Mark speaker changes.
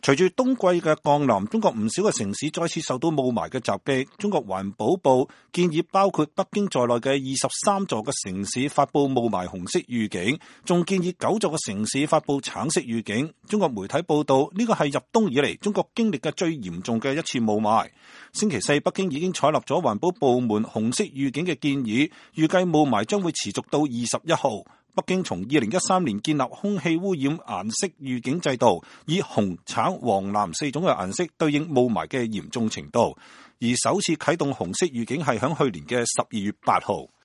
Speaker 1: 隨住冬季嘅降臨，中國唔少嘅城市再次受到霧霾嘅襲擊。中國環保部建議包括北京在內嘅23座嘅城市發佈霧霾紅色預警，仲建議9座嘅城市發佈橙色預警。中國媒體報道，呢個係入冬以嚟中國經歷嘅最嚴重嘅一次霧霾。星期四，北京已經採納咗環保部門紅色預警嘅建議，預計霧霾將會持續到21號。北京從2013年建立空氣污染顏色預警制度，以紅、橙、黃、藍4種嘅顏色對應霧霾嘅嚴重程度，而首次啟動紅色預警係響去年嘅12月8號。